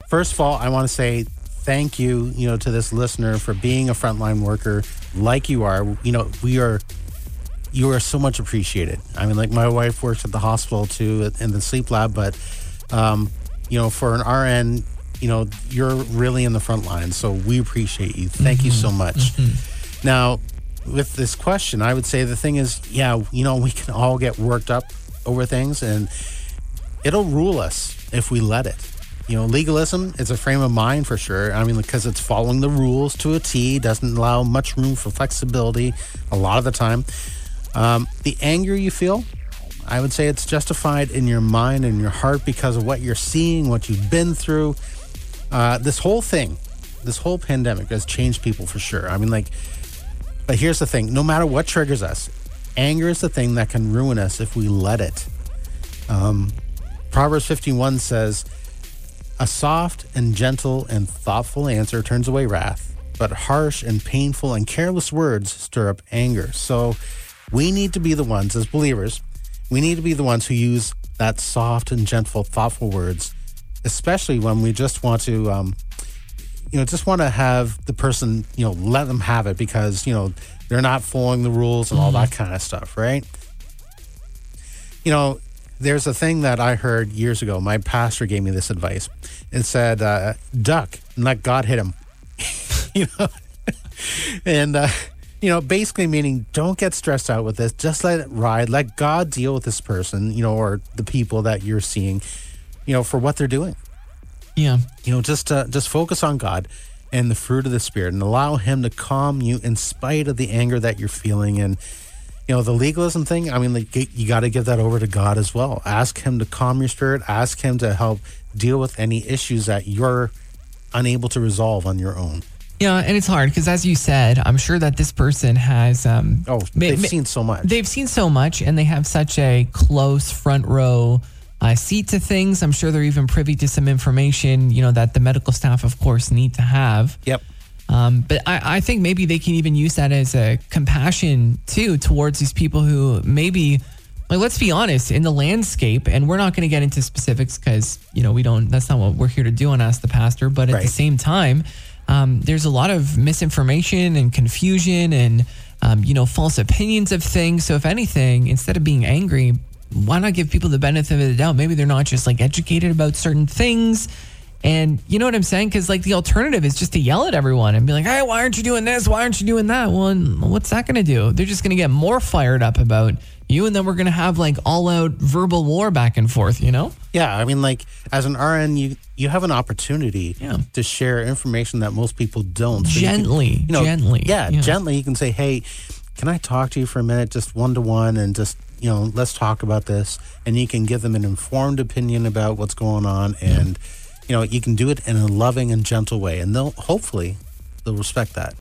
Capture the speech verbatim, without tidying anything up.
first of all, I want to say thank you, you know, to this listener for being a frontline worker like you are. You know, we are, you are so much appreciated. I mean, like my wife works at the hospital too in the sleep lab, but, um, you know, for an R N, you know, you're really in the front line. So we appreciate you. Thank mm-hmm. you so much. Mm-hmm. Now, with this question, I would say the thing is, yeah, you know, we can all get worked up over things and it'll rule us if we let it. You know, legalism is a frame of mind for sure. I mean, because it's following the rules to a T, doesn't allow much room for flexibility a lot of the time. Um, the anger you feel, I would say it's justified in your mind and your heart because of what you're seeing, what you've been through. Uh, this whole thing, this whole pandemic has changed people for sure. I mean, like, but here's the thing. No matter what triggers us, anger is the thing that can ruin us if we let it. Um, Proverbs fifty-one says, a soft and gentle and thoughtful answer turns away wrath, but harsh and painful and careless words stir up anger. So we need to be the ones, as believers, we need to be the ones who use that soft and gentle, thoughtful words, especially when we just want to, um, you know, just want to have the person, you know, let them have it because, you know, they're not following the rules and all that kind of stuff, right? You know, there's a thing that I heard years ago. My pastor gave me this advice. It said, uh, duck and let God hit him. you know? and, uh, you know, basically meaning don't get stressed out with this. Just let it ride. Let God deal with this person, you know, or the people that you're seeing, you know, for what they're doing. Yeah. You know, just uh, just focus on God and the fruit of the Spirit and allow him to calm you in spite of the anger that you're feeling. And, you know, the legalism thing, I mean, like, you got to give that over to God as well. Ask him to calm your spirit. Ask him to help deal with any issues that you're unable to resolve on your own. Yeah, and it's hard because, as you said, I'm sure that this person has... Um, oh, they've ma- seen so much. They've seen so much, and they have such a close front row uh, seat to things. I'm sure they're even privy to some information, you know, that the medical staff, of course, need to have. Yep. Um, but I, I think maybe they can even use that as a compassion, too, towards these people who maybe... Like, let's be honest, in the landscape, and we're not going to get into specifics because, you know, we don't... That's not what we're here to do on Ask the Pastor, but at right. the same time... Um, there's a lot of misinformation and confusion and, um, you know, false opinions of things. So if anything, instead of being angry, why not give people the benefit of the doubt? Maybe they're not just like educated about certain things. And you know what I'm saying? Because like the alternative is just to yell at everyone and be like, hey, why aren't you doing this? Why aren't you doing that? Well, what's that going to do? They're just going to get more fired up about you. And then we're going to have like all out verbal war back and forth, you know? Yeah. I mean, like as an R N, you, you have an opportunity yeah. to share information that most people don't. So gently, you, can, you know, gently. Yeah, yeah. Gently. You can say, hey, can I talk to you for a minute, just one to one and just, you know, let's talk about this. And you can give them an informed opinion about what's going on. And, you know, you can do it in a loving and gentle way. And they'll hopefully they'll respect that.